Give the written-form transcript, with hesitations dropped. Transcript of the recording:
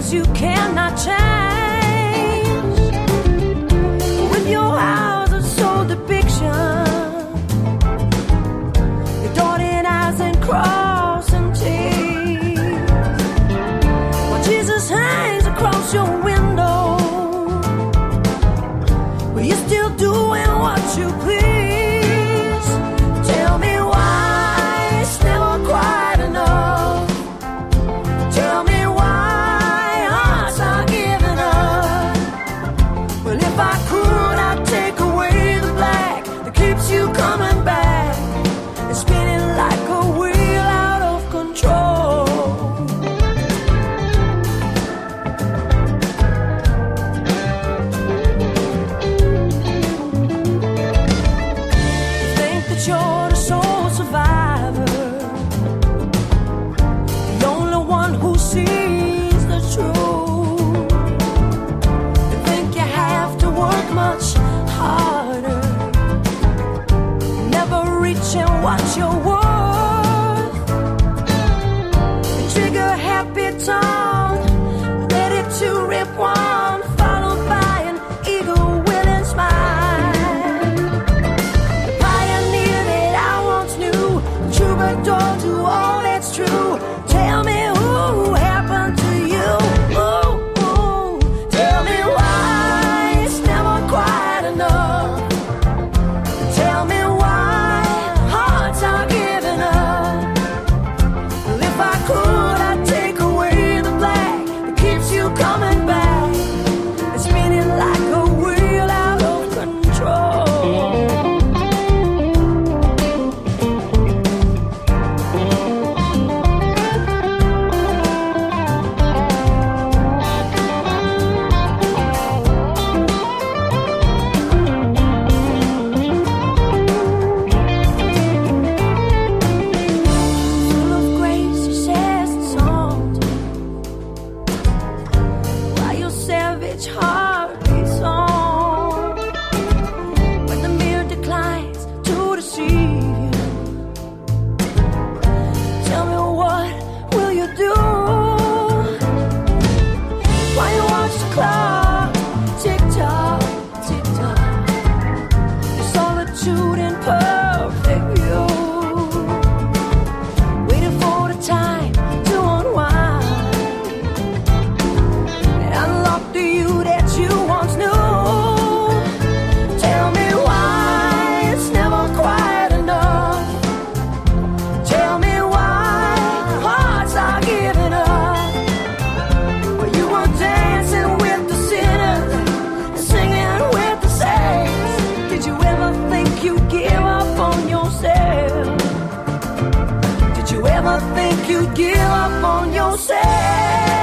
things you cannot change. With your eyes of soul depiction, your darting eyes and crossing teeth, while Jesus hangs across your window, but you're still doing what you please. Tell me why it's never quite enough. Tell me why hearts are giving up. Well, if I could, I'd take away the black that keeps you coming back and spinning like a wheel out of control. You think that you're the sole survivor, the only one who sees the truth. You think you have to work much harder, never reaching what you're worth. The trigger happy tongue, ready to rip one, followed by an eagle willing smile. The pioneer that I once knew, troubadour to all that's true. Tell me who happened to you. Ooh, ooh. Tell me why it's never quite enough. Tell me why hearts are giving up. Well, if I could, I'd take away the black that keeps you coming back and spinning like a wheel out of control. Full of grace, he says in songs, while your savage heart beats on. When the mirror declines to deceive you, tell me what will you do? While you watch the clock tick tock, tick tock, your solitude in perfect view, waiting for the time to unwind and unlock the you that you once knew. Tell me why it's never quite enough. Tell me why hearts are giving up. Well, you were dancing with the sinners and singing with the saints. Did you ever think you'd give up on yourself? Did you ever think you'd give up on yourself?